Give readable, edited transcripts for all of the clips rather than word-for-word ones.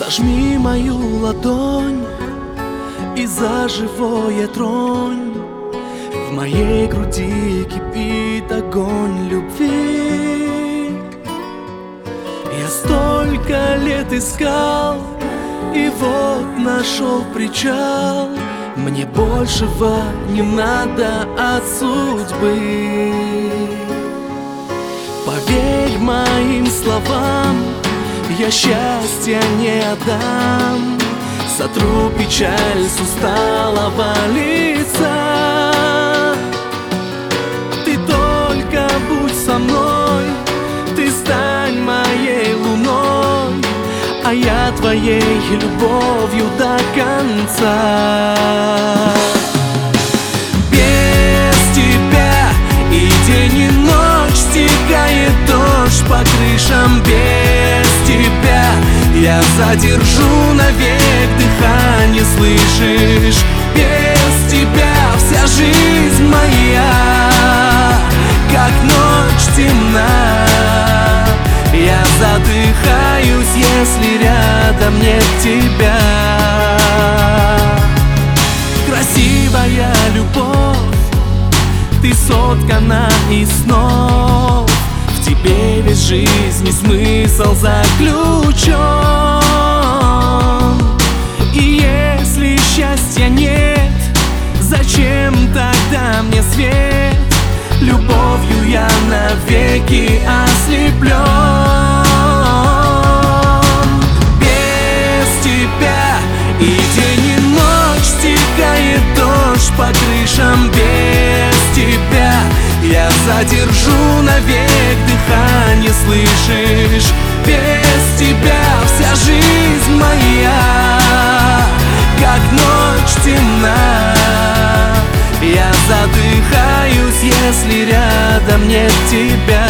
Сожми мою ладонь и за живое тронь. В моей груди кипит огонь любви. Я столько лет искал, и вот нашел причал. Мне большего не надо от судьбы. Поверь моим словам, я счастья не отдам. Сотру печаль с усталого лица. Ты только будь со мной, ты стань моей луной, а я твоей любовью до конца. Без тебя и день, и ночь стекает дождь по крышам. Без тебя я задержу навек дыхание, слышишь? Без тебя вся жизнь моя, как ночь темна. Я задыхаюсь, если рядом нет тебя. Красивая любовь, ты соткана из снов. В тебе весь жизни смысл заключен. И если счастья нет, зачем тогда мне свет? Любовью я навеки ослеплен. Без тебя и день, и ночь стекает дождь по крышам. Без тебя я задержу навек дыхание, слышишь? Без тебя вся жизнь моя, как ночь темна. Я задыхаюсь, если рядом нет тебя.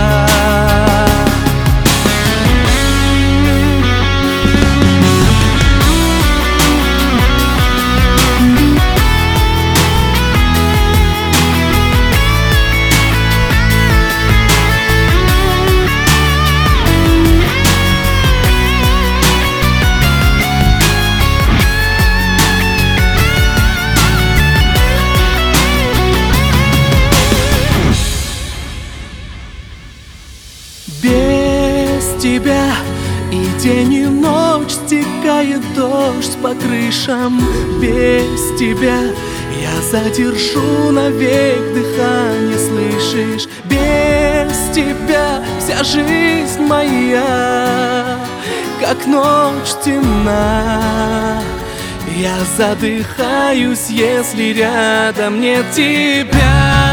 Без тебя и день, и ночь стекает дождь по крышам. Без тебя я задержу навек дыхание, слышишь? Без тебя вся жизнь моя, как ночь темна. Я задыхаюсь, если рядом нет тебя.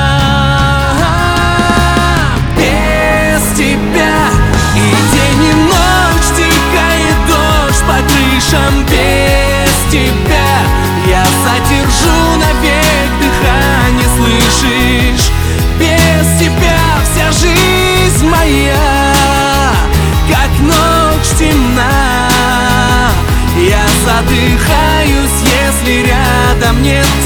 Тебя и день, и ночь стекает дождь по крышам. Без тебя я задержу навек дыхание, слышишь? Без тебя вся жизнь моя, как ночь темна. Я задыхаюсь, если рядом нет